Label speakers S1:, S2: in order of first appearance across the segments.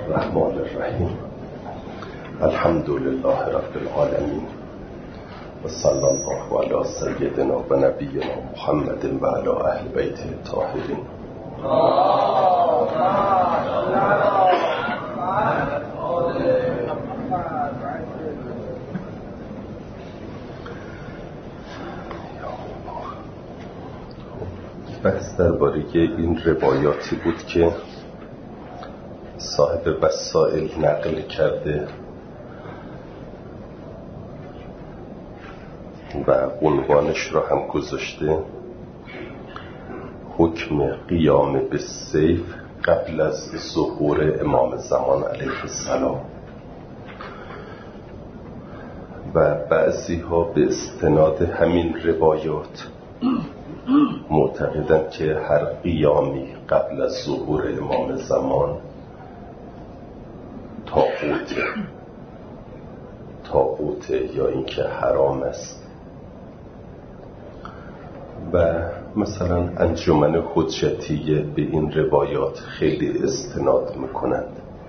S1: الرحمن الرحیم. الحمد لله رب العالمین و صلی الله علی سیدنا و نبینا محمد و علی اهل بیت الطاهرین. بحث درباره این روایاتی بود که صاحب وسائل نقل کرده و عنوانش را هم گذاشته حکم قیام بالسیف قبل از ظهور امام زمان علیه السلام. و بعضی ها به استناد همین روایات معتقدند که هر قیامی قبل از ظهور امام زمان طاغوته یا اینکه حرام است. و مثلا انجمن حجتیه به این روایات خیلی استناد میکنند.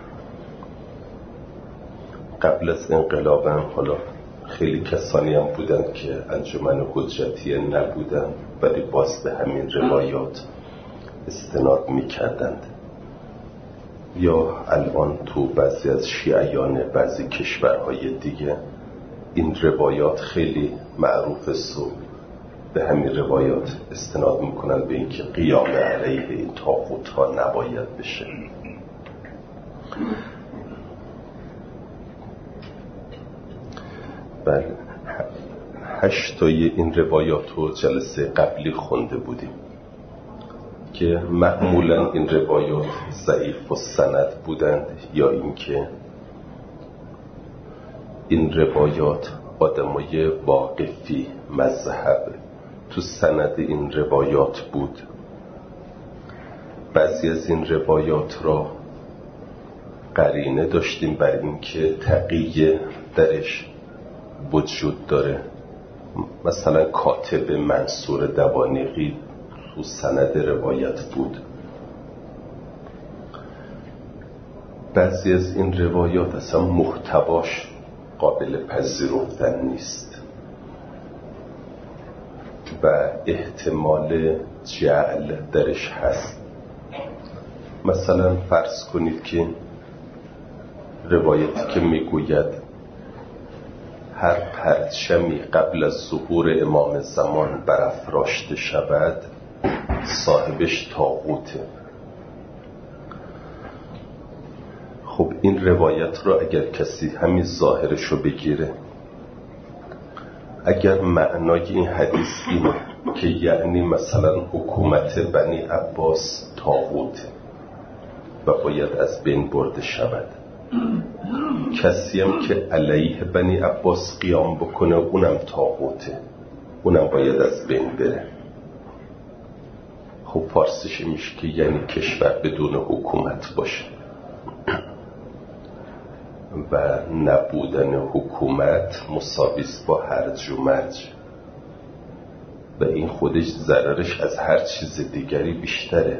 S1: قبل از انقلاب هم حالا خیلی کسانی هم بودند که انجمن حجتیه نبودند ولی باز به همین روایات استناد میکردند. یا الان تو بعضی از شیعیان بعضی کشورهای دیگه این روایات خیلی معروف است و به همین روایات استناد میکنن به اینکه قیام علیه این طاغوت ها نباید بشه. بله، 8 تای این روایات رو جلسه قبلی خونده بودیم که معمولا این روایات ضعیف و سند بودند یا اینکه این روایات آدمای واقفی مذهب تو سند این روایات بود. بعضی از این روایات را قرینه داشتیم بر اینکه تقیه درش وجود داره. مثلا کاتب منصور دوانیقی تو سند روایت بود. بعضی از این روایات اصلا محتواش قابل پذیرفتن نیست و احتمال جعل درش هست. مثلا فرض کنید که روایتی که میگوید هر پرچمی قبل از ظهور امام زمان برافراشته شود صاحبش طاغوته. خب این روایت را اگر کسی همین ظاهرش رو بگیره، اگر معنای این حدیث اینه که یعنی مثلا حکومت بنی عباس طاغوته و باید از بین برده شود، کسی هم که علیه بنی عباس قیام بکنه اونم طاغوته، اونم باید از بین بره. خب فارسیش میشه که یعنی کشور بدون حکومت باشه و نبودن حکومت مساویست با هرج و مرج و این خودش ضررش از هر چیز دیگری بیشتره.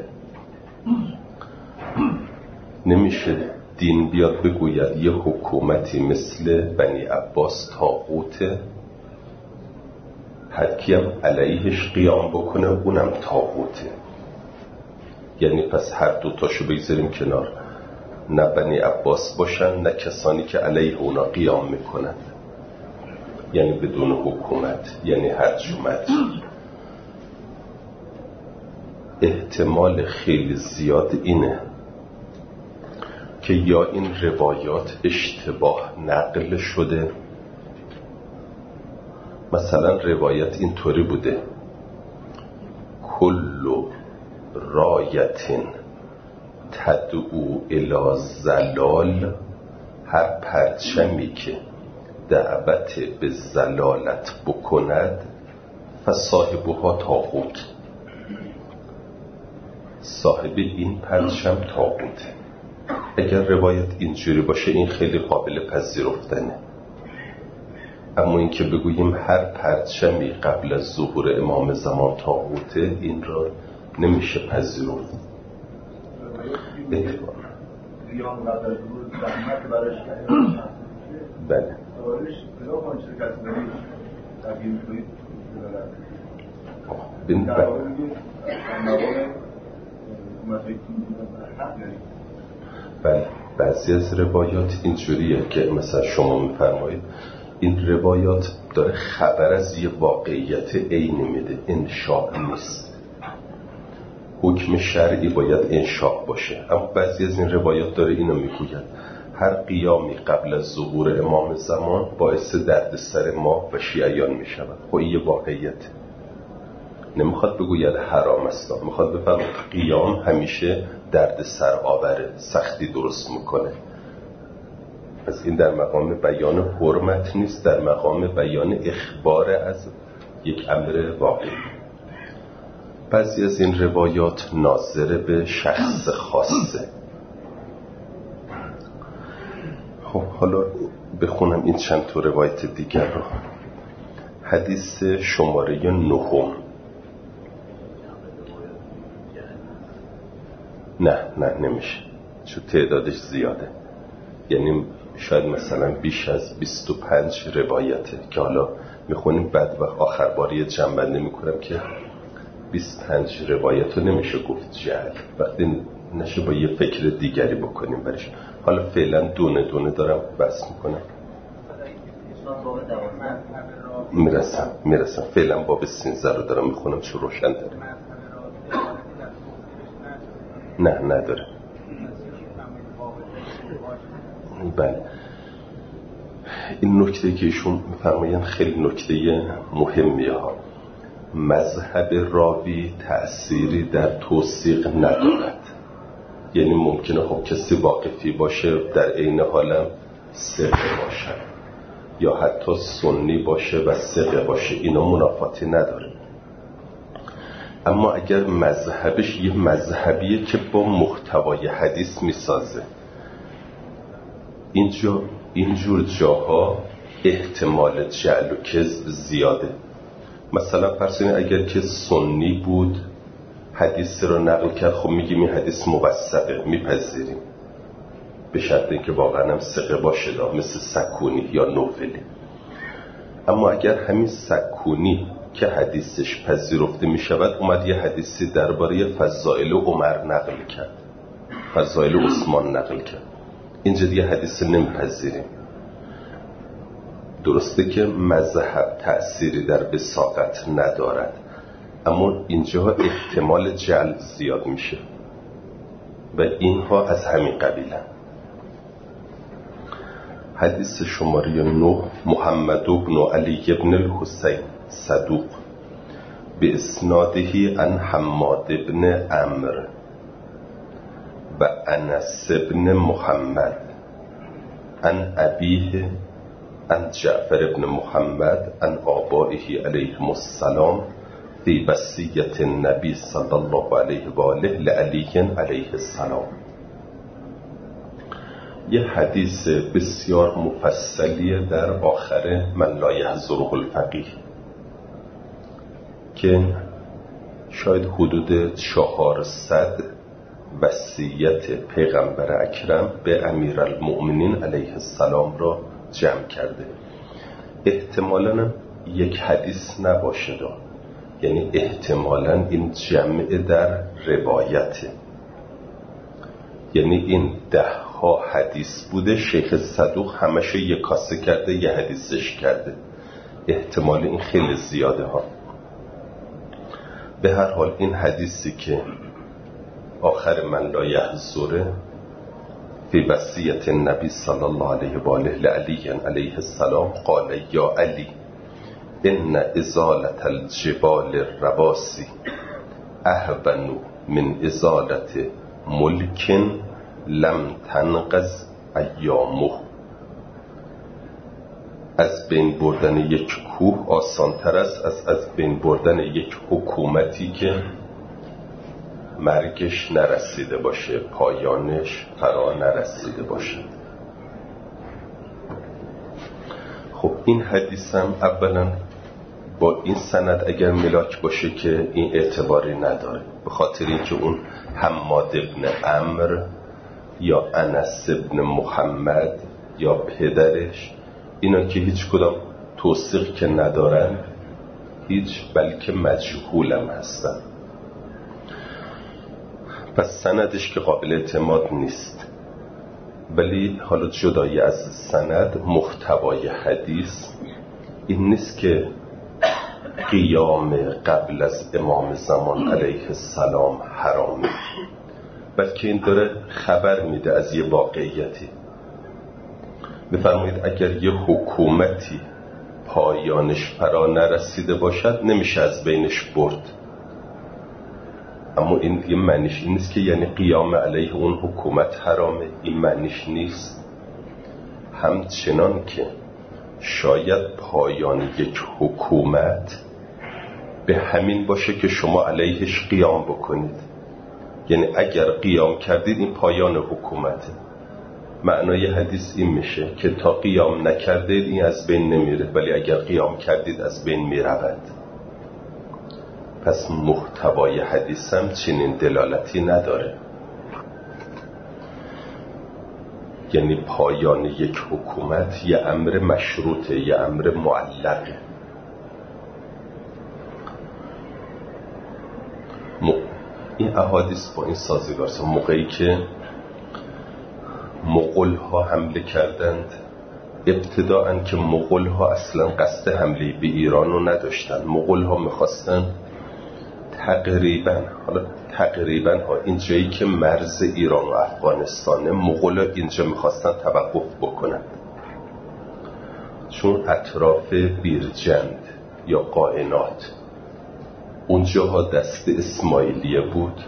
S1: نمیشه دین بیاد بگوید یه حکومتی مثل بنی عباس طاغوته، هر کیم علیهش قیام بکنه اونم طاغوته. یعنی پس هر دوتاشو بگذاریم کنار، نه بنی عباس باشن نه کسانی که علیه اونا قیام میکنن، یعنی بدون حکومت، یعنی هرج و مرج. احتمال خیلی زیاد اینه که یا این روایات اشتباه نقل شده. مثلا روایت اینطوری بوده کل رایت تدعو الی زلال، هر پرچمی که دعوت به زلالت بکند فصاحبها طاغوت، صاحب این پرچم طاغوته. اگر روایت اینجوری باشه این خیلی قابل پذیرفتنه. اما اینکه بگوییم هر پرچمی قبل از ظهور امام زمان طاغوته، این را نمیشه پذیرفت.
S2: قیام قبل از ظهور زحمت براش کردن.
S1: بله.
S2: سوالش پیدا کن چه کسی دارید تغییر کنید
S1: بین
S2: در واقع میگه مقام
S1: بله. بعضی از روایات اینجوریه که مثلا شما میفرمایید این روایات داره خبر از یه واقعیت عینی میده، انشاء نیست. حکم شرعی باید انشاء باشه، اما بعضی از این روایات داره اینو میگوید هر قیامی قبل از ظهور امام زمان باعث دردسر ما و شیعیان میشود. خب این یه واقعیت، نمیخواد بگوید حرام است، میخواد بفرماید قیام همیشه دردسر آوره، سختی درست میکنه. از این در مقام بیان حرمت نیست، در مقام بیان اخبار از یک امر واقعی. بعضی از این روایات ناظر به شخص خاصه. خب حالا بخونم این چند تا روایت دیگر رو. حدیث شماره 9. نه نمیشه، چون تعدادش زیاده، یعنی شاید مثلا بیش از 25 روایته که حالا میخونیم بعد و آخر باری جمع میکنم که 25 روایت رو نمیشه گفت جعل، وقتی نشه با یه فکر دیگری بکنیم برش. حالا فعلا دونه دونه دارم بحث میکنم، میرسم. فعلا باب 13 رو دارم میخونم چون روشن داره. نه نداره. بله. این نکته که ایشون میفرمایند خیلی نکته مهمیه ها. مذهب راوی تأثیری در توثیق ندارد. یعنی ممکنه خب کسی واقفی باشه در عین حالم ثقه باشه، یا حتی سنی باشه و ثقه باشه، اینا منافاتی نداره. اما اگر مذهبش یه مذهبیه که با محتوای حدیث میسازه، اینجور جاها احتمال جعل و کذب زیاده. مثلا فرض کنید اگر که سنی بود حدیث رو نقل کرد، خب میگیم این حدیث موثقه، میپذیریم، به شرط اینکه واقعا هم ثقه باشه، مثل سکونی یا نوفلی. اما اگر همین سکونی که حدیثش پذیرفته میشود اومد یه حدیثی درباره فضائل عمر نقل کرد، فضائل عثمان نقل کرد، اینجا دیگه حدیث نمیپذیریم. درسته که مذهب تأثیری در وثاقت ندارد، اما اینجا احتمال جعل زیاد میشه و اینها از همین قبیله. حدیث شماره 9. محمد بن علی بن الحسین صدوق به اسناده عن حماد بن عمرو و انس بن محمد عن ابیه عن جعفر بن محمد عن آبائه علیهم السلام فی وصیت النبی صلی الله علیه و آله لعلی علیه السلام. یه حدیث بسیار مفصلیه در آخر من لا یحضره الفقیه که شاید حدود 400 وصیت پیغمبر اکرم به امیرالمؤمنین علیه السلام را جمع کرده. احتمالاً یک حدیث نباشه، یعنی احتمالاً این جمع در روایته، یعنی این 10 حدیث بوده، شیخ صدوق همش یک کاسه کرده، یه حدیثش کرده. احتمال این خیلی زیاده ها. به هر حال این حدیثی که آخر من لا یحضره فی وصیت النبی صلی الله علیه و آله لعلی علیه السلام قال یا علی ان ازالت الجبال الرواسی اهون من ازالت ملک لم تنقض ایامه. از بین بردن یک کوه آسان‌تر است از بین بردن یک حکومتی که مرگش نرسیده باشه، پایانش فرا نرسیده باشه. خب این حدیث هم اولا با این سند اگر ملاک باشه که این اعتباری نداره، به خاطر اینکه اون حماد ابن عمرو یا انس ابن محمد یا پدرش، اینا که هیچ کدام توثیق که ندارن هیچ، بلکه مجهولم هستن. پس سندش که قابل اعتماد نیست. ولی حالا جدای از سند، محتوای حدیث این نیست که قیام قبل از امام زمان علیه السلام حرامه، بلکه این داره خبر میده از یه واقعیتی. بفرمایید اگر یه حکومتی پایانش فرا نرسیده باشد نمیشه از بینش برد، اما این یه معنیش این نیست که یعنی قیام علیه اون حکومت حرامه، این معنیش نیست. همچنان که شاید پایان یک حکومت به همین باشه که شما علیهش قیام بکنید، یعنی اگر قیام کردید این پایان حکومته. معنای حدیث این میشه که تا قیام نکردید این از بین نمیره، ولی اگر قیام کردید از بین میرود. پس محتوای حدیث هم چنین دلالتی نداره، یعنی پایان یک حکومت یه امر مشروطه، یه امر معلقه. این احادیث با این سازگار است. موقعی که مغول‌ها حمله کردند، ابتداءً که مغول‌ها اصلا قصد حمله به ایران رو نداشتن. مغول‌ها میخواستن تقریباً این جایی که مرز ایران و افغانستانه، مغول‌ها اینجا میخواستن توقف بکنن، چون اطراف بیرجند یا قائنات اونجاها دست اسماعیلیه بود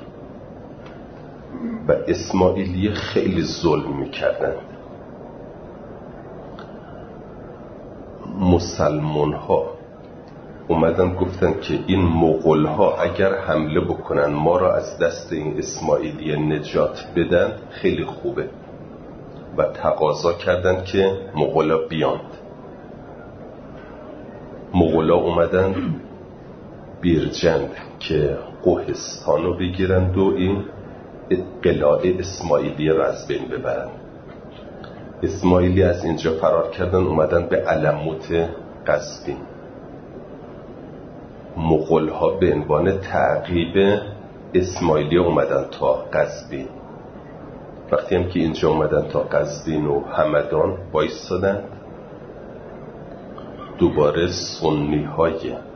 S1: و اسماعیلیه خیلی ظلم میکردن. مسلمان ها اومدن گفتن که این مغول ها اگر حمله بکنن ما را از دست این اسماعیلیه نجات بدن خیلی خوبه، و تقاضا کردن که مغول ها بیاند. مغول ها اومدن بیرجند که قوهستان رو بگیرند و این قلعه اسماعیلیه رو از بین ببرن. اسماعیلی از اینجا فرار کردن، اومدن به علموت قزوین. مغول ها به عنوان تعقیب اسماعیلیه اومدن تا قزوین. وقتی هم که اینجا اومدن تا قزوین و همدان وایستادن، دوباره سنی های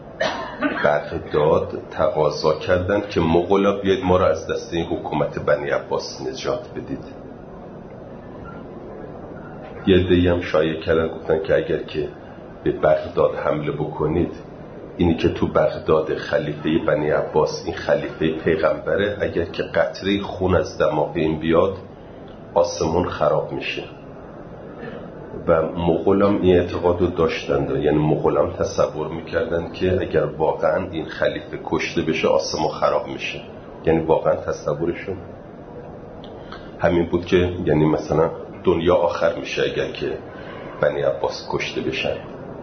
S1: بغداد تقاضا کردن که مغولا بیاید ما را از دست این حکومت بنی عباس نجات بدید. یه عده‌ای هم شایعه کردن، گفتن که اگر که به بغداد حمله بکنید، اینی که تو بغداد خلیفه بنی عباس این خلیفه پیغمبره، اگر که قطره خون از دماغ این بیاد آسمون خراب میشه. و مغولام این اعتقاد رو داشتند، یعنی مغولام تصور میکردن که اگر واقعا این خلیفه کشته بشه آسمون خراب میشه. یعنی واقعا تصورشون همین بود که یعنی مثلا دنیا آخر میشه اگر که بنی عباس کشته بشن.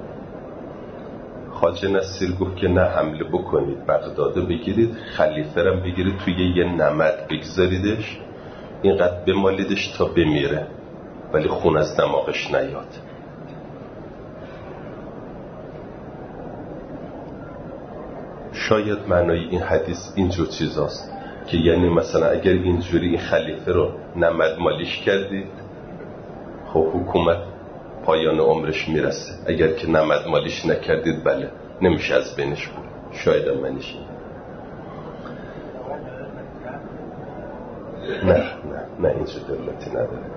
S1: خواجه نصیر گفت که نه، حمله بکنید، بغداد بگیرید، خلیفه رو بگیرید توی یه نمد بگذاریدش، اینقدر بمالیدش تا بمیره ولی خون از دماغش نیاد. شاید معنای این حدیث اینجور چیزاست که یعنی مثلا اگر اینجوری این خلیفه رو نمد مالیش کردید، خب حکومت پایان عمرش میرسه. اگر که نمد مالیش نکردید بله نمیشه از بینش بود. شاید هم منیش نه اینجا دلالتی نداره.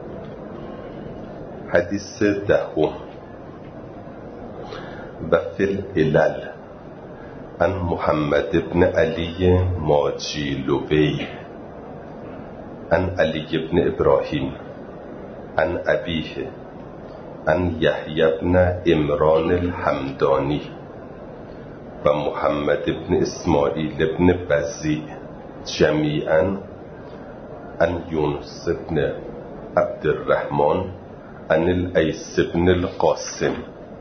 S1: حدیث دهم و فی العلل عن محمد بن علی ماجیلوی عن علی بن ابراهیم عن ابیه عن یحیی بن عمران الحمدانی و محمد بن اسماعیل بن بزیع جمیعا عن یونس بن عبد الرحمن عن الایس بن القاسم.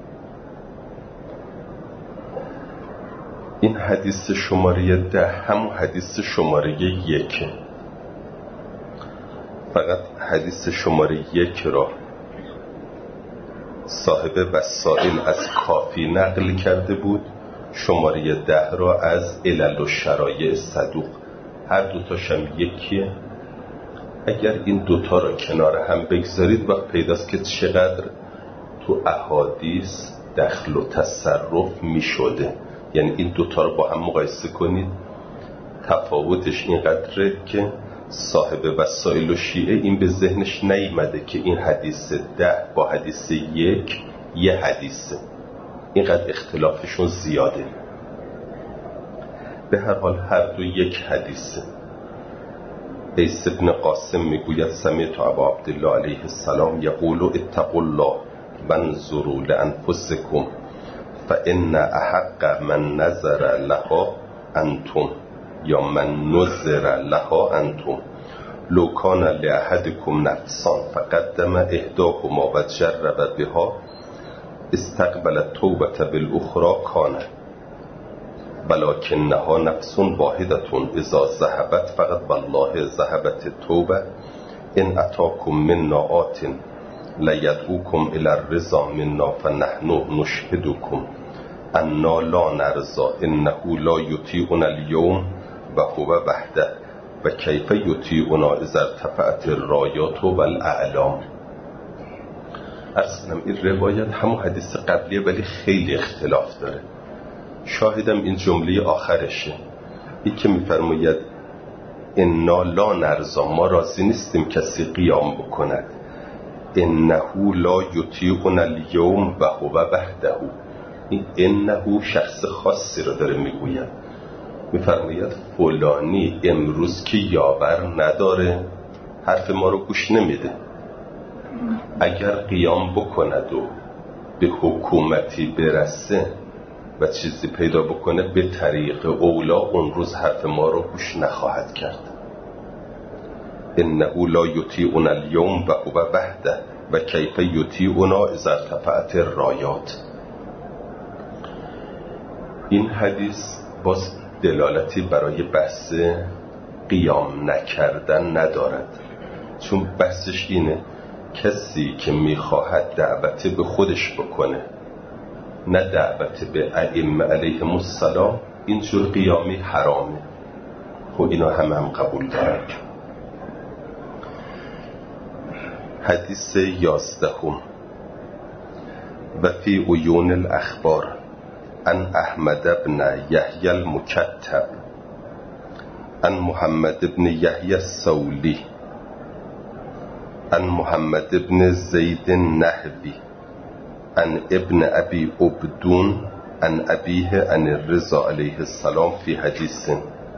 S1: این حدیث شماره 10 همون حدیث شماره 1. فقط حدیث شماره 1 را صاحب وسائل از کافی نقل کرده بود، شماره 10 را از علل و شرایع صدوق. هر دوتاش هم یکیه. اگر این دوتا را کنار هم بگذارید وقت پیداست که چقدر تو احادیث دخل و تصرف می شده. یعنی این دوتا رو با هم مقایسه کنید، تفاوتش اینقدره که صاحب وسائل و شیعه این به ذهنش نیامده که این حدیث 10 با حدیث 1 یه حدیثه، اینقدر اختلافشون زیاده. به هر حال هر دو یک حدیثه. قیس ابن قاسم میگوید سمعت ابا عبدالله علیه السلام یقول اتقوا الله وانظروا لانفسکم فان احق من نظر لها انتم یا من نظر لها انتم لو کان لاحدکم نفسان فقدم احداهما و جرب بها استقبل التوبة بالاخرى کان ولكنها نفس واحدة اذا ذهبت فقط والله ذهبت التوبة ان اتاكم من آت لیدعوكم الى الرضا منا فنحن نشهدكم انا لا نرضى انه لا یطیعنا اليوم و هو وحده و کیف یطیعنا اذا ارتفعت الرایات والاعلام. اصلا این روایت همون حدیث قبلیه ولی خیلی اختلاف داره. شاهدم این جمله آخرشه، این که میفرماید انا لا نرضى، ما راضی نیستیم کسی قیام بکند، انه لا یطیعنا اليوم و هو وحده. این انه شخص خاصی رو داره میگوید، میفرماید فلانی امروز که یاور نداره حرف ما رو گوش نمیده، اگر قیام بکند و به حکومتی برسه و چیزی پیدا بکنه به طریق اولا اون روز حرف ما رو گوش نخواهد کرد. انه لا یطیعنا اليوم و هو وحده و کیف یطیعنا اذا ارتفعت الرایات. این حدیث باز دلالتی برای بحث قیام نکردن ندارد، چون بحثش اینه کسی که میخواهد دعوت به خودش بکنه نه دعوت به ائمه علیهم السلام، اینجور قیامی حرامه. خب اینا هم قبول دارن. حدیث 11 و فی عیون الاخبار عن احمد بن یحیی المکتب عن محمد بن یحیی السولی عن محمد بن زید النحوی عن ابن ابی عبدون عن ابیه عن الرضا علیه السلام فی حدیث.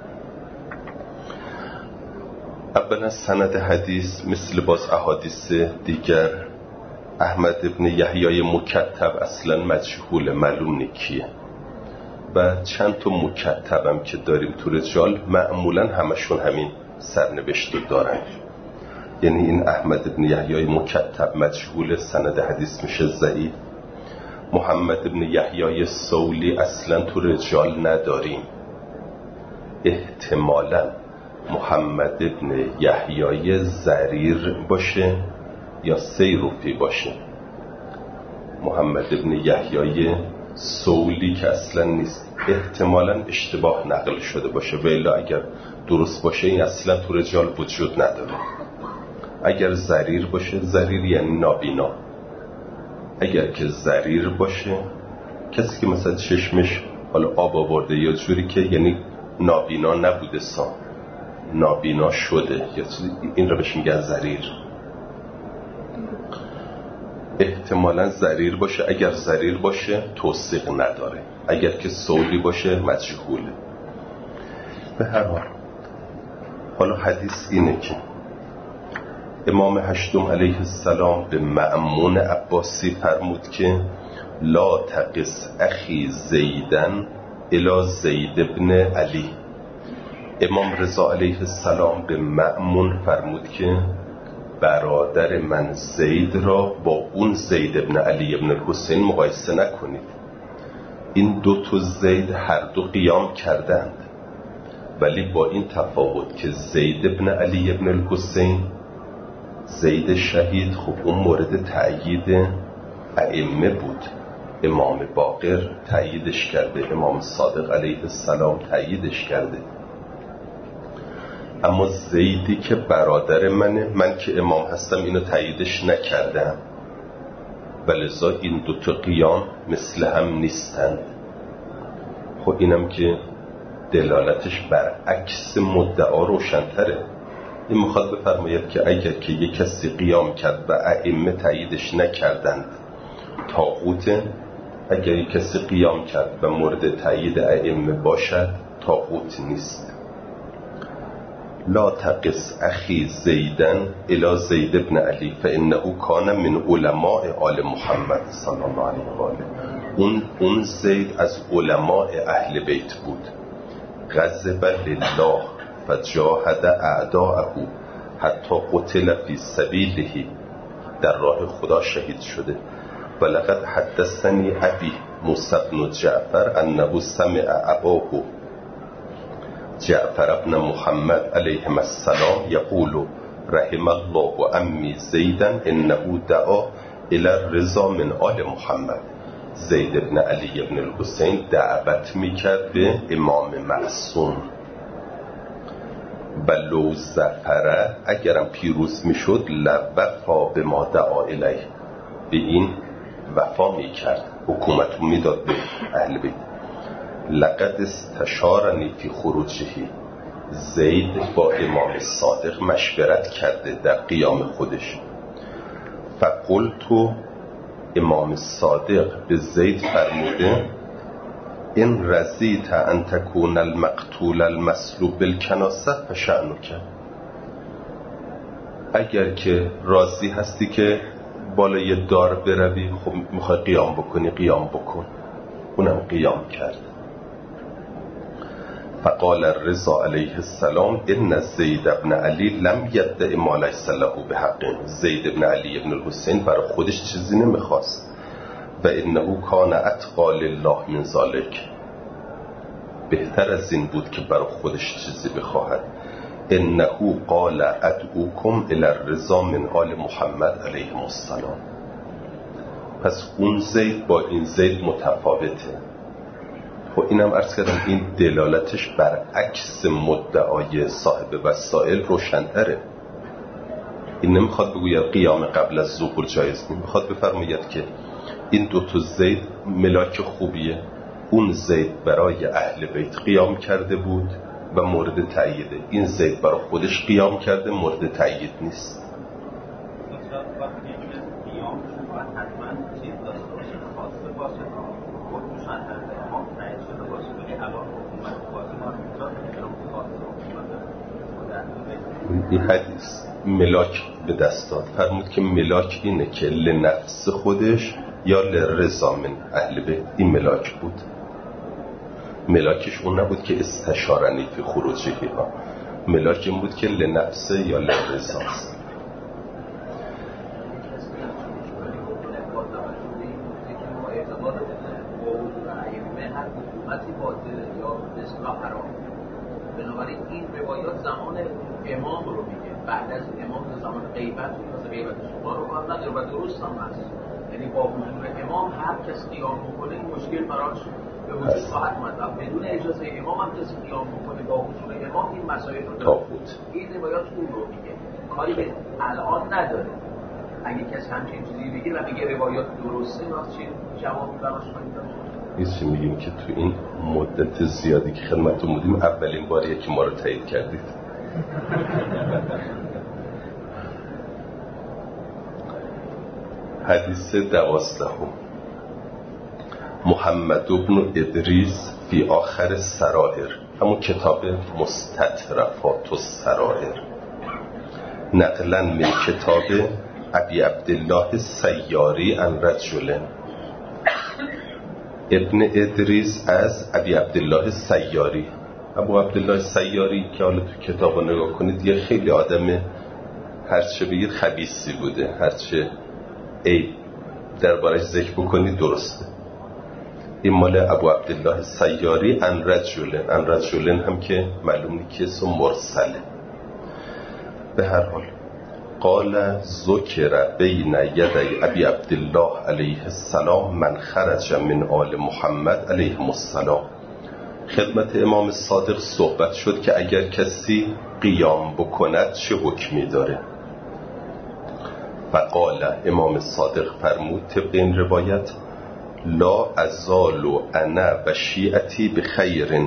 S1: اولا سند حدیث مثل باز احادیث دیگر احمد ابن یحیی مکتب اصلا مجهول، معلوم نیکیه و چند تا مکتبم که داریم تو رجال معمولا همشون همین سرنوشت دارن. یعنی این احمد ابن یحیی مکتب مجهول، سند حدیث میشه ضعیف. محمد ابن یحیی سولی اصلا تو رجال نداریم، احتمالا محمد ابن یحیی زریر باشه یا سیروفی باشه. محمد ابن یحیی سولی که اصلا نیست، احتمالا اشتباه نقل شده باشه و الا اگر درست باشه این اصلا تو رجال وجود نداره. اگر زریر باشه، زریر یعنی نابینا، اگر که زریر باشه کسی که مثلا چشمش حالا آب آورده یا جوری که یعنی نابینا نبوده نابینا شده یا این رو بهش میگن زریر. احتمالا زریر باشه. اگر زریر باشه توثیق نداره، اگر که سولی باشه مجهوله. به هر حال حالا حدیث اینه که امام هشتم علیه السلام به مأمون عباسی فرمود که لا تقس اخی زیدن الی زید ابن علی. امام رضا علیه السلام به مأمون فرمود که برادر من زید را با اون زید ابن علی ابن الحسین مقایسه نکنید. این دو تا زید هر دو قیام کردند، ولی با این تفاوت که زید ابن علی ابن الحسین زید شهید خب اون مورد تأیید ائمه بود. امام باقر تأییدش کرده، امام صادق علیه السلام تأییدش کرده. اما زیدی که برادر منه، من که امام هستم اینو تأییدش نکردم، ولذا این دوتا قیام مثل هم نیستند. خب اینم که دلالتش برعکس مدعا روشن‌تره. این میخواد بفرماید که اگر که یک کسی قیام کرد و ائمه تأییدش نکردند طاغوته، اگر یک کسی قیام کرد و مورد تأیید ائمه باشد طاغوت نیست. لا تقس اخی زیدن الی زید بن علی فانه کان من علماء آل محمد صلی الله علیه و آله. اون زید از علماء اهل بیت بود. غضب لله فجاهد اعداءه حتی قتل فی سبیله، در راه خدا شهید شده. ولقد حدثنی ابی موسی بن جعفر انه سمع اباه جعفر ابن محمد علیه السلام یقول رحم الله امی زیدا انه دعا الی الرضا من آل محمد. زید ابن علی ابن الحسین دعوت میکرد به امام معصوم. بلو زفره، اگرم پیروز میشد، لوفا به ما دعا الیه، به این وفا میکرد، حکومت میداد به اهل بیت. لقد استشارنی فی خروجه، زید با امام صادق مشورت کرده در قیام خودش. فقلت، امام صادق به زید فرموده این رضیت ان تکون المقتول المصلوب بالکناسه فشأنک، اگر که راضی هستی که بالای دار بروی، خب میخوای قیام بکنی قیام بکن. اونم قیام کرد. فقال الرضا علیه السلام ان زید ابن علی لم یدع ما لیس له بحق. زید ابن علی ابن الحسین برای خودش چیزی نمیخواست. و انه کان اتقی لله من ذلک، بهتر از این بود که برای خودش چیزی بخواهد. انه قال ادعوکم الی الرضا من آل محمد علیه السلام. پس اون زید با این زید متفاوته. خب اینم عرض کردم این دلالتش برعکس مدعای صاحب وسائل روشن‌تره. این نمیخواد بگوید قیام قبل از ظهور جایز نیست، میخواد بفرماید که این دو تا زید ملاک خوبیه. اون زید برای اهل بیت قیام کرده بود و مورد تأییده، این زید برای خودش قیام کرده مورد تأیید نیست. این حدیث ملاک به دست داد، فرمود که ملاک اینه که لنفس خودش یا لرضا من اهل بیت. این ملاک بود. ملاکش اون نبود که استشارنی فی خروجه ها، ملاک این بود که لنفس یا لرضا است.
S3: بنابراین این روایات زمان امام رو میگه، بعد از امام زمان غیبت و غیبت شما رو کار نداره و درست هم هست. یعنی با حضور امام هر کس قیام بکنه این مشکل براش به وجود خواهد اومد. بدون اجازه امام هم کسی قیام بکنه با حضور امام این مسائل رو داره. این روایات اون رو میگه، کاری به الان نداره. اگه کسی همچین چیزی بگه و میگه روایات درسته، واسه چی جواب براش میده؟
S1: ایسی میگیم که تو این مدت زیادی که خدمتتون بودیم اولین باریه که ما رو تایید کردید. حدیث 12 محمد بن ادریس فی آخر السرائر، همون کتاب مستطرفات السرائر، نقلا من کتاب ابی عبدالله السیاری عن رجل. ابن ادریس از ابی عبدالله سیاری. ابو عبدالله سیاری که حالا تو کتاب رو نگاه کنید یه خیلی آدم هرچه بگید خبیثی بوده، هرچه عیب دربارش ذکر بکنید درسته. این مال ابو عبدالله سیاری عن رجلن هم که معلوم نیست که اسم مرسله. به هر حال قال ذکر بین یدی ابی عبدالله علیه السلام من خرج من آل محمد علیهم السلام. خدمت امام صادق صحبت شد که اگر کسی قیام بکند چه حکمی داره. فقال امام صادق فرمود طبق این روایت لا ازال انا و شیعتی بخیر.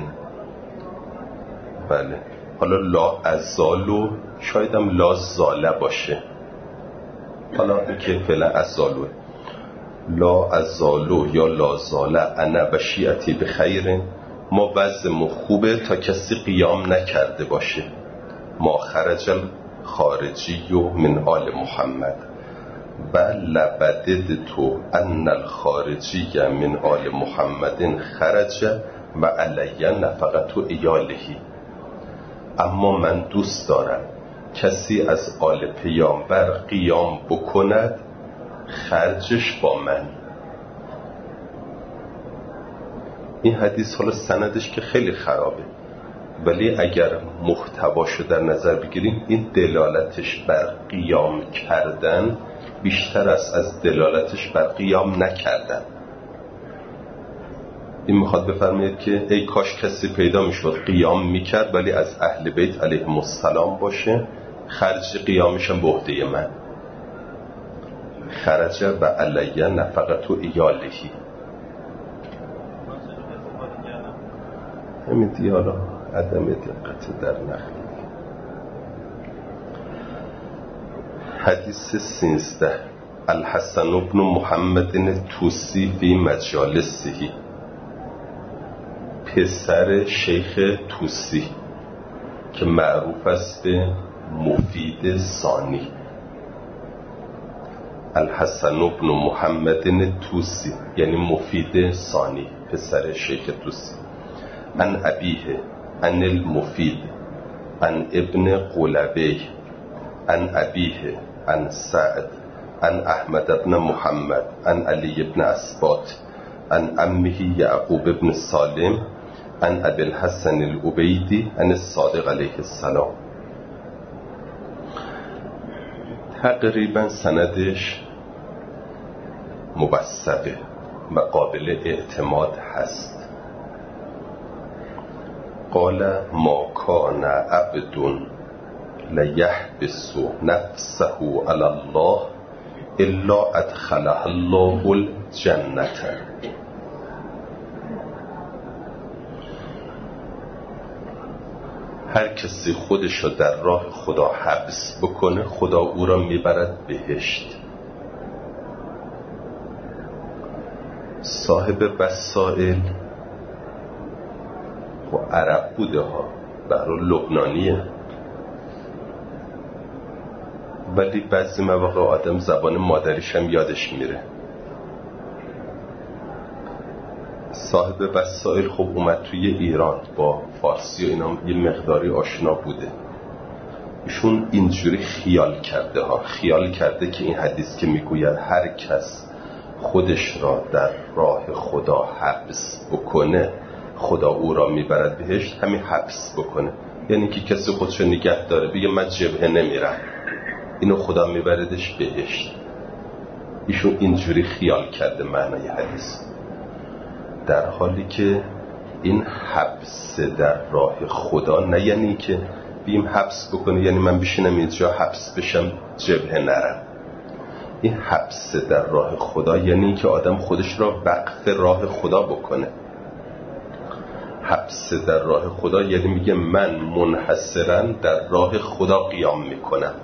S1: بله، حالا لا ازالو شایدم لا زاله باشه، حالا این که فعلا ازالوه. لا ازالو یا لا زاله انا و شیعتی بخیر، ما وضعمون خوبه تا کسی قیام نکرده باشه. ما خرج الخارجی من آل محمد بل بدد تو ان الخارجی من آل محمد خرج و علی نفقت ایالهی. اما من دوست دارم کسی از آل پیامبر قیام بکند خرجش با من. این حدیث حالا سندش که خیلی خرابه، ولی اگر محتواشو در نظر بگیریم این دلالتش بر قیام کردن بیشتر است از دلالتش بر قیام نکردن. این میخواد بفرماید که ای کاش کسی پیدا میشد قیام میکرد ولی از اهل بیت علیهم السلام باشه، خرج قیامش هم به عهده من. خرج و علی نفقت ایالهی. همین دیالا عدم دقت در نقل. حدیث 13 الحسن بن محمد توسی فی مجالسه. پسر شیخ توسی که معروف است به مفید ثانی. الحسن بن محمد توسی یعنی مفید ثانی، پسر شیخ توسی. عن ابیه عن المفید عن ابن قلبی عن ابیه عن سعد عن احمد بن محمد عن علی بن اسباط عن عمه یعقوب بن سالم عن ابی الحسن العبیدی عن الصادق علیه السلام. تقریبا سندش موثقه و قابل اعتماد هست. قال ما کان عبد لیحبس نفسه علی الله الا ادخله الله الجنة. هر کسی خودشو در راه خدا حبس بکنه خدا او را میبرد بهشت. صاحب وسائل و عرب بوده ها، برای لبنانیه، ولی بعضی مواقع آدم زبان مادریش هم یادش میره. صاحب وسائل خب اومد توی ایران با فارسی و اینا یه مقداری آشنا بوده. ایشون اینجوری خیال کرده که این حدیث که میگوید هر کس خودش را در راه خدا حبس بکنه خدا او را میبرد بهشت، همین حبس بکنه یعنی که کسی خودش رو نگه داره بگه من جبهه نمیرم اینو خدا میبردش بهشت. ایشون اینجوری خیال کرده معنای حدیث، در حالی که این حبس در راه خدا نه یعنی که بیم حبس بکنه یعنی من بشینم اینجا حبس بشم جبهه نرم. این حبس در راه خدا یعنی که آدم خودش را وقف راه خدا بکنه. حبس در راه خدا یعنی میگه من منحصرا در راه خدا قیام میکنم.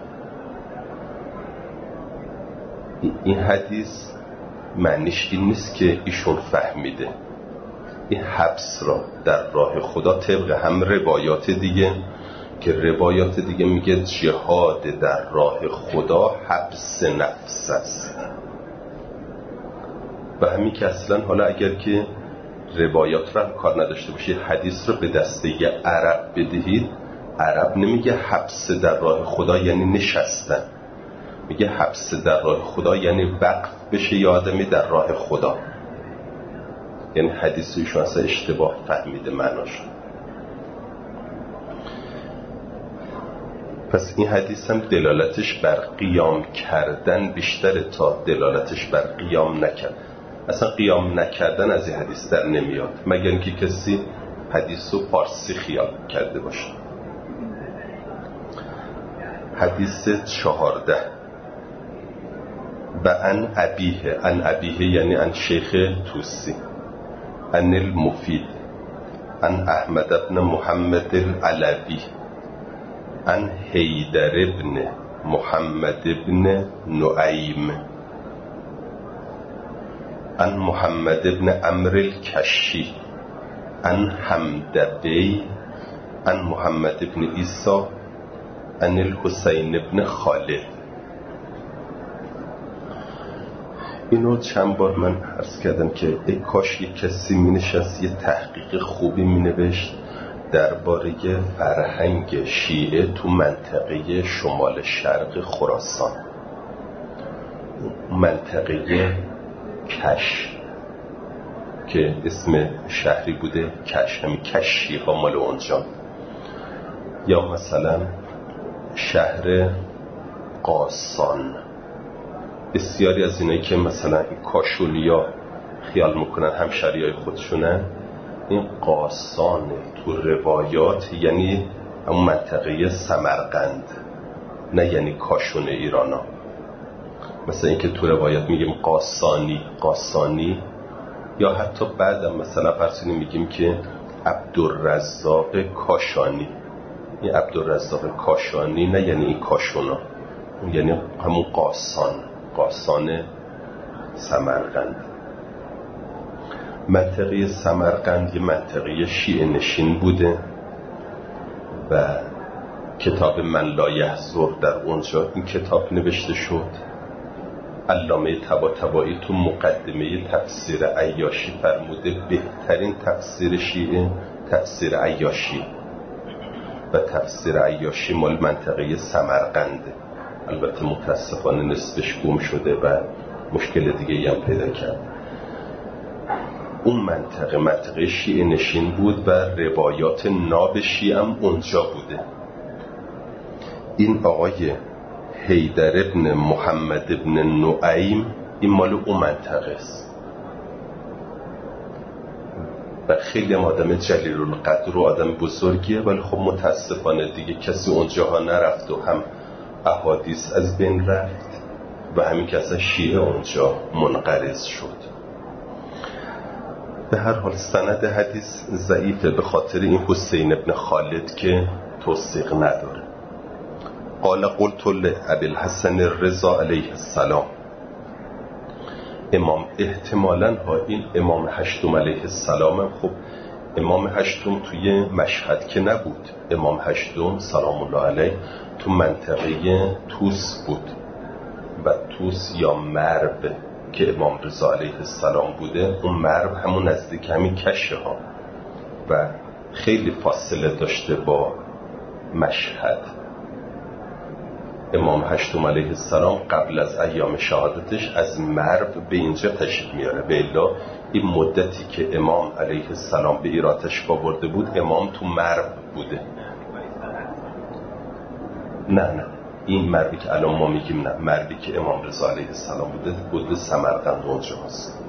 S1: این حدیث معنیش این نیست که ایشون فهمیده. این حبس را در راه خدا طبق هم روایات دیگه که روایات دیگه میگه جهاد در راه خدا حبس نفس است. و همین که اصلا حالا اگر که روایات را کار نداشته باشید حدیث رو به دسته عرب بدهید، عرب نمیگه حبس در راه خدا یعنی نشستن، میگه حبس در راه خدا یعنی وقف بشه یه آدمی در راه خدا. یعنی حدیث ایشون اصلا اشتباه فهمیده معناش. پس این حدیث هم دلالتش بر قیام کردن بیشتره تا دلالتش بر قیام نکرد. اصلا قیام نکردن از این حدیث در نمیاد مگر اینکه کسی حدیث رو پارسی خیال کرده باشه. حدیث 14 و ان ابیه یعنی ان شیخ توسی، ان المفید، ان احمد بن محمد العلوی، ان حیدر بن محمد بن نعیم، ان محمد بن عمرو الکشی، ان حمدبی، ان محمد بن عیسی، ان الحسین بن خالد. اینو چند بار من عرض کردم که ای کاش یک کسی می نشست یه تحقیق خوبی می نوشت درباره فرهنگ شیعه تو منطقه شمال شرق خراسان، منطقه کش که اسم شهری بوده کش، همین کشی ها مال اونجا، یا مثلا شهر قاسان. بسیاری از اینایی که مثلا این کاشولیا خیال میکنن همشهریای خودشونن، این قاسان تو روایات یعنی همون منطقه سمرقند، نه یعنی کاشون ایرانا. مثلا اینکه تو روایات میگیم قاسانی، یا حتی بعدم مثلا فرسونی میگیم که عبدالرزاق کاشانی. این عبدالرزاق کاشانی نه یعنی این کاشونا، یعنی همون قاسان سمرقند. منطقه سمرقند یه منطقه شیعه نشین بوده و کتاب من لا یحضر در اونجا این کتاب نوشته شد. علامه طباطبایی تو مقدمه تفسیر عیاشی فرموده بهترین تفسیر شیعه تفسیر عیاشی، و تفسیر عیاشی مال منطقه سمرقنده. البته متاسفانه نصفش گم شده و مشکل دیگه هم پیدا کرد. اون منطقه شیعه نشین بود و روایات ناب شیعه هم اونجا بوده. این آقای حیدر ابن محمد ابن نعیم این مال اون منطقه است و خیلی آدم جلیل القدر و آدم بزرگیه، ولی خب متاسفانه دیگه کسی اونجاها نرفت و هم احادیث از بین رفت و همین که اصلا شیعه اونجا منقرض شد. به هر حال سند حدیث ضعیفه به خاطر این حسین ابن خالد که توثیق نداره. قال قلت لأبي الحسن الرضا علیه السلام، امام احتمالاً این امام هشتم علیه السلام، خب امام هشتم توی مشهد که نبود، امام هشتم سلام الله علیه تو منطقه توس بود و توس یا مرب که امام رضا علیه السلام بوده، اون مرب همون نزدیک همین کشه ها و خیلی فاصله داشته با مشهد. امام هشتم علیه السلام قبل از ایام شهادتش از مرب به اینجا تشریف میاره، به الا این مدتی که امام علیه السلام به ایران تشریف آورده بود امام تو مرب بوده. نه این مربی که الان ما میگیم، نه، مربی که امام رضا علیه السلام بوده سمرقند اونجا هست.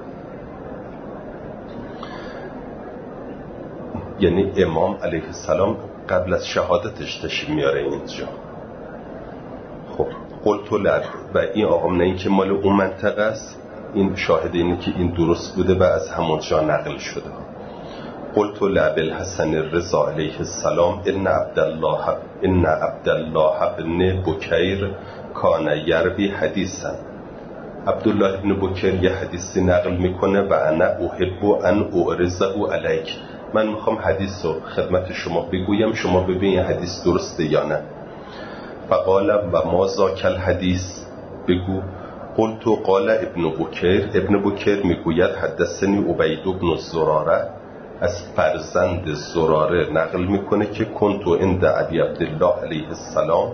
S1: یعنی امام علیه السلام قبل از شهادتش تشریف میاره اینجا. خب قلت لعب و این آقام نه این که مال اون منطقه است، این شاهد اینه که این درست بوده و از همونجا نقل شده. قلت لأبي الحسن الرضا علیه السلام ان عبدالله ابن بکیر کان یروی حدیثا. عبدالله ابن بکیر یه حدیثی نقل میکنه و انا احب ان اعرضه علیک، من میخوام حدیث رو خدمت شما بگویم، شما ببین حدیث درسته یا نه. فقال و ما ذاک الحدیث، بگو. قلت قال ابن بکیر میگوید حدثنی عبید بن زراره، از فرزند زراره نقل میکنه که کنتو عند ابی عبدالله علیه السلام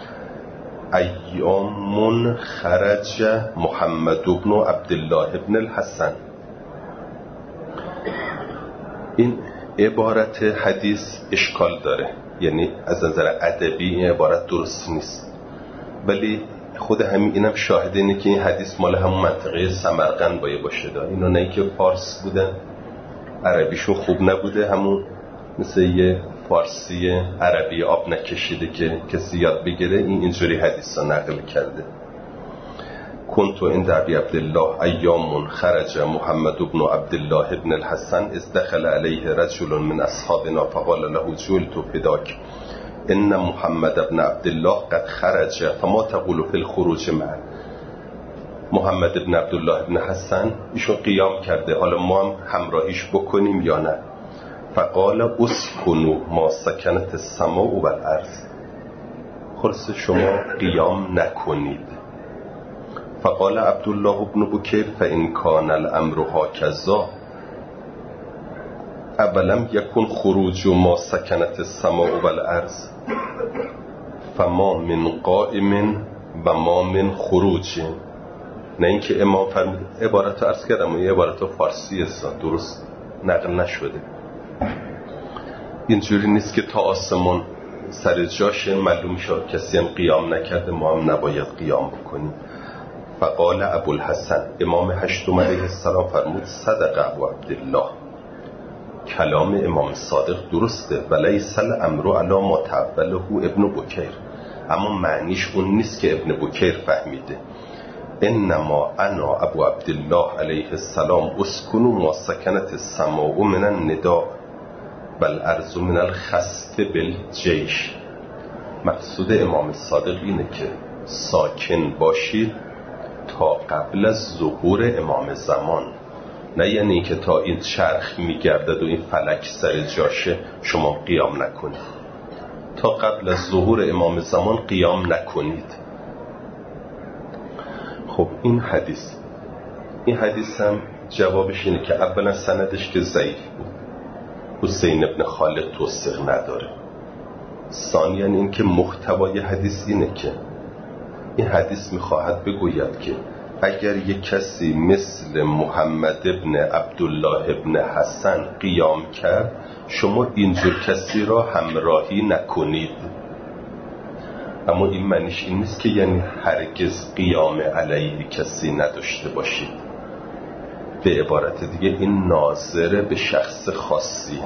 S1: ایام خرج محمد بن عبدالله بن الحسن. این عبارت حدیث اشکال داره، یعنی از نظر ادبی این عبارت درست نیست، ولی خود اینم شاهد اینه که این حدیث مال همون منطقه سمرقند باشه. اینا نه که فارس بودن، عربیشون خوب نبوده، همون مثل یه فارسی عربی آب نکشیده که کسی یاد بگیره، اینجوری حدیثا نقل کرده. كنت عند ابي عبد الله ایام خرج محمد بن عبد الله بن الحسن اذ دخل عليه رجل من اصحابنا فقال له جئت فداك ان محمد بن عبد الله قد خرج فما تقول في الخروج معه. محمد بن عبدالله بن حسن ایشون قیام کرده، حالا ما هم همراهیش بکنیم یا نه؟ فقال اسکنوا ما سکنت السماء و الارض، خلاص شما قیام نکنید. فقال عبدالله بن بکیر فإن کان الامر هکذا اولم یکن خروج ما سکنت السماء و الارض فما من قائم و ما من خروج. نه اینکه امام فرمود، عبارت رو عرض کردم یه عبارت فارسی است، درست نقل نشده. اینجوری نیست که تا آسمان سر جاش معلوم شد کسی هم قیام نکرده ما هم نباید قیام بکنیم. فقال ابوالحسن، امام هشتم علیه السلام فرمود صدق ابو عبدالله، کلام امام صادق درسته، ولیس الامر علی ما تعوله ابن بکیر، اما معنیش اون نیست که ابن بکیر فهمیده. انما انا ابو عبدالله علیه السلام اسکنوا ما سکنت السماء من النداء بل ارض من الخسف بالجیش. مقصود امام صادق اینه که ساکن باشید تا قبل از ظهور امام زمان، نه یعنی که تا این چرخ میگردد و این فلک سر جاشه شما قیام نکنید. تا قبل از ظهور امام زمان قیام نکنید. خب این حدیث هم جوابش اینه که اولا سندش که ضعیف بود، حسین ابن خالد توثیق نداره. ثانیاً این که محتوای حدیث اینه که این حدیث میخواهد بگوید که اگر یک کسی مثل محمد ابن عبدالله ابن حسن قیام کرد شما اینجور کسی را همراهی نکنید. اما این معنیش این نیست که یعنی هرگز قیام علیه کسی نداشته باشید. به عبارت دیگه این ناظر به شخص خاصی.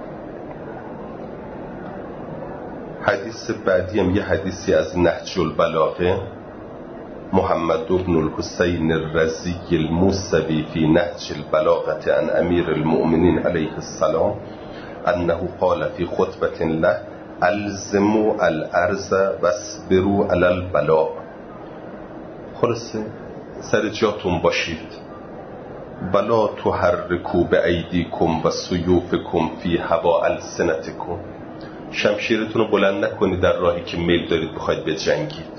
S1: حدیث بعدی هم یه حدیثی از نهج البلاغه، محمد بن الحسین الرزی الموسوی فی نهج البلاغه عن امیر المؤمنین علیه السلام انه قال فی خطبه له الزموا الارض واصبروا علی البلاء. خلاصه سر جاتون باشید، بلا تحرکوا بایدیکم و سیوفکم فی هوا السنتکم، شمشیرتون رو بلند نکنید در راهی که میل دارید بخواید بجنگید.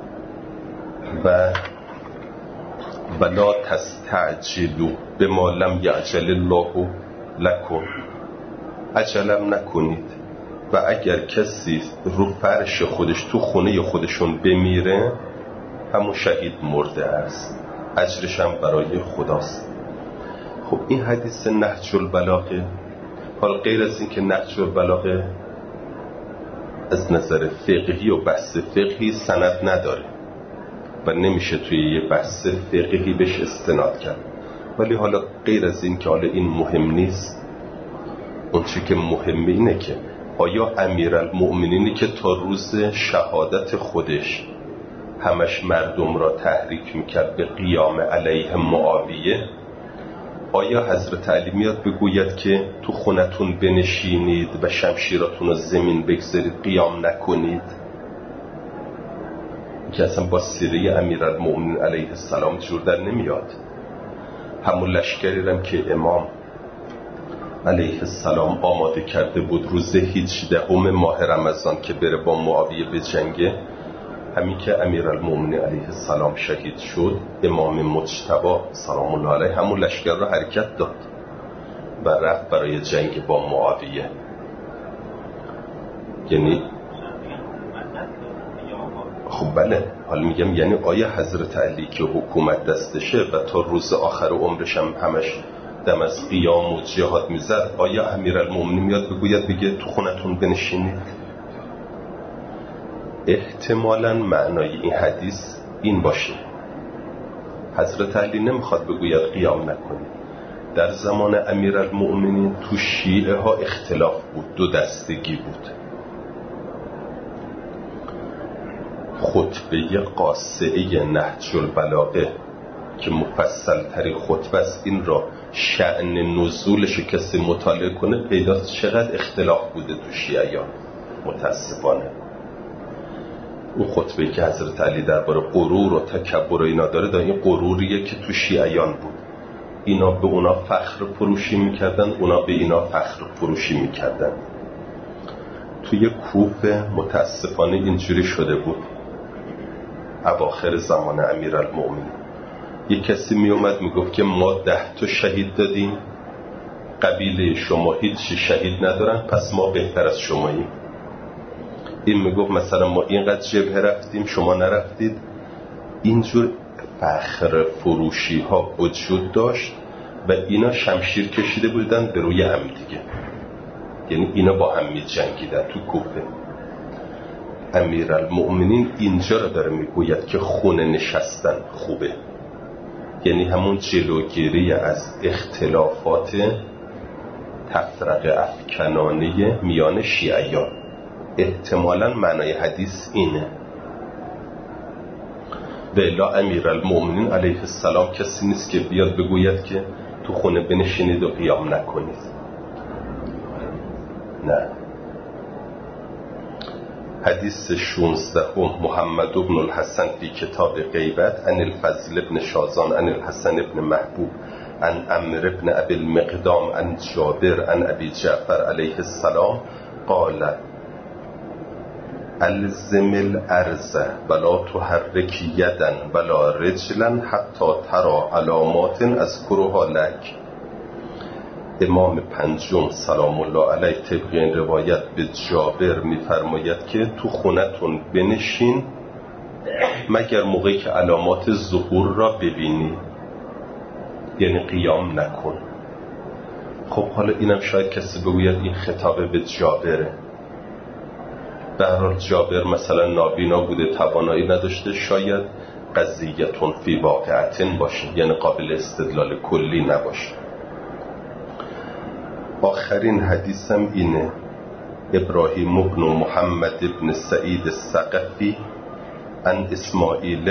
S1: و بلا تستعجلوا بما لم یعجل الله لکم، عجلم نکنید. و اگر کسی رو فرش خودش تو خونه خودشون بمیره همون شهید مرده است، اجرش هم برای خداست. خب این حدیث نهج البلاغه، حال غیر از این که نهج البلاغه از نظر فقهی و بحث فقهی سند نداره و نمیشه توی یه بحث فقهی بهش استناد کرد، ولی حالا غیر از این که حالا این مهم نیست، اون چی که مهمه اینه که آیا امیرالمؤمنینی که تا روز شهادت خودش همش مردم را تحریک میکرد به قیام علیه معاویه، آیا حضرت علی میاد بگوید که تو خونتون بنشینید و شمشیراتون رو زمین بگذارید قیام نکنید؟ که اصلا با سیره امیرالمؤمنین علیه السلام جور در نمیاد. همون لشکری رم که امام علیه السلام آماده کرده بود روز 18 ماه رمضان که بره با معاویه به جنگه، همین که امیرالمؤمنین علیه السلام شهید شد، امام مجتبی سلام الله علیه همون لشکر را حرکت داد و رفت برای جنگ با معاویه. یعنی خب بله، حالا میگم یعنی آیا حضرت علی که حکومت دستشه و تا روز آخر عمرش هم همش دم از قیام و جهاد میزد، آیا امیرالمؤمنین میاد بگوید بگه تو خونتون بنشینید؟ احتمالاً معنای این حدیث این باشه: حضرت علی نمیخواد بگوید قیام نکنید. در زمان امیرالمؤمنین تو شیعه ها اختلاف بود، دو دستگی بود. خطبه قاصعه نهج البلاغه که مفصل ترین خطبه است، این را شأن نزولش کسی مطالعه کنه پیداست چقدر اختلاف بوده تو شیعیان. متاسفانه اون خطبه‌ای که حضرت علی درباره غرور و تکبر و اینا داره، این غروریه که تو شیعیان بود. اینا به اونا فخر فروشی میکردن، اونا به اینا فخر فروشی میکردن. توی کوفه متاسفانه اینجوری شده بود اواخر زمان امیرالمؤمنین. یک کسی میومد میگفت که ما 10 شهید دادیم، قبیله شما هیچ شهید ندارن، پس ما بهتر از شماییم. این میگفت مثلا ما اینقدر جبهه رفتیم شما نرفتید. اینجور فخر فروشی ها وجود داشت و اینا شمشیر کشیده بودن به روی هم دیگه، یعنی اینا با هم می جنگیدن تو کوفه. امیرالمؤمنین اینجا رو داره میگوید که خونه نشستن خوبه، یعنی همون جلوگیری از اختلافات تفرقه افکنانه میان شیعیان. احتمالاً معنای حدیث اینه. و الا امیرالمؤمنین علیه السلام کسی نیست که بیاد بگوید که تو خونه بنشینید و قیام نکنید. نه. حدیث 16 محمد بن الحسن فی کتاب غیبت عن الفضل بن شازان عن الحسن بن محبوب عن عمرو بن ابی المقدام عن جابر عن ابی جعفر علیه السلام قال الزم الارض ولا تحرک یدا ولا رجلا حتی ترى علامات اذکرها لک. امام پنجم سلام الله علیه طبق این روایت به جابر میفرماید که تو خونتون بنشین مگر موقعی که علامات ظهور را ببینی، یعنی قیام نکن. خب حالا اینم شاید کسی بگوید این خطاب به جابره. به هر حال جابر مثلا نابینا بوده، توانایی نداشته، شاید قضیتون فی واقعتن باشه، یعنی قابل استدلال کلی نباشه. آخرین حدیثم اینه: ابراهیم بن محمد بن سعید الثقفی عن اسماعیل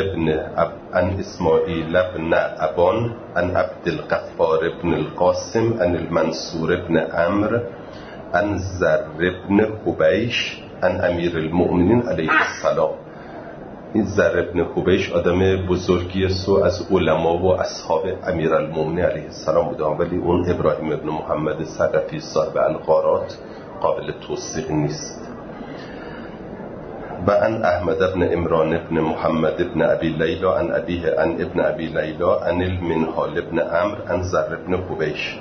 S1: بن ابان عن عبد الغفار بن القاسم عن المنصور بن عمرو عن زر بن حبیش عن امیر المؤمنین علیه السلام. این زر بن حبیش آدم بزرگی از علما و اصحاب امیر المؤمنین علیه السلام بوده، ولی اون ابراهیم بن محمد ثقفی صاحب الغارات قابل توثیق نیست. و عن احمد بن عمران بن محمد بن ابی لیلا عن ابیه عن ابن ابی لیلا عن المنهال بن عمرو عن زر بن حبیش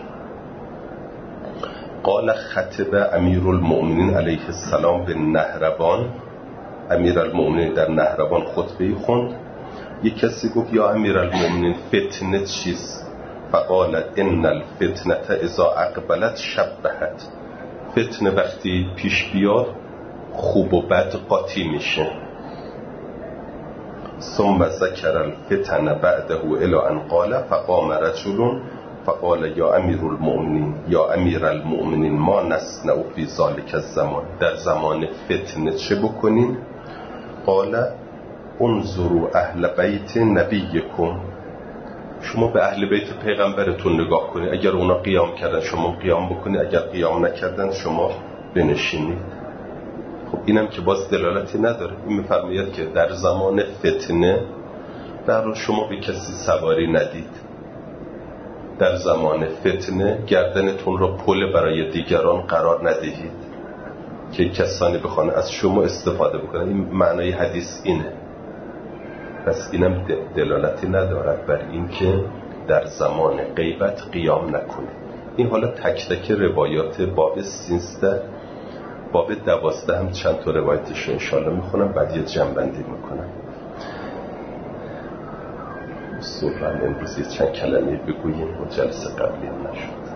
S1: قال خطب امیر المؤمنین علیه السلام به نهروان. امیر المؤمنین در نهروان خطبه خوند. یک کسی گفت یا امیر المؤمنین فتنه چیست؟ فقال ان الفتنه اذا اقبلت شبهت. فتنه وقتی پیش بیاد خوب و بد قاطی میشه. ثم ذکر الفتن بعده الی ان قال فقام رجل فقال یا امیر المؤمنین ما نصنع فی ذلک الزمان. در زمان فتنه چه بکنین؟ قال انظروا اهل بیت نبیکم. شما به اهل بیت پیغمبرتون نگاه کنید، اگر اونا قیام کردن شما قیام بکنید، اگر قیام نکردن شما بنشینید. خب اینم که باز دلالتی نداره. این میفرماید که در زمان فتنه در شما به کسی سواری ندید. در زمان فتنه گردنتون را پل برای دیگران قرار ندهید که کسانی بخوان از شما استفاده بکنن. این معنای حدیث اینه. پس اینم دلالتی ندارد بر این که در زمان غیبت قیام نکنه. این حالا تک تک روایات باب 13 باب 12 هم چند تا روایتش انشاءالله میخونم، بعد یه جمع‌بندی میکنم. صبح هم امروز چند کلمه بگوییم و جلسه قبلی هم نشد.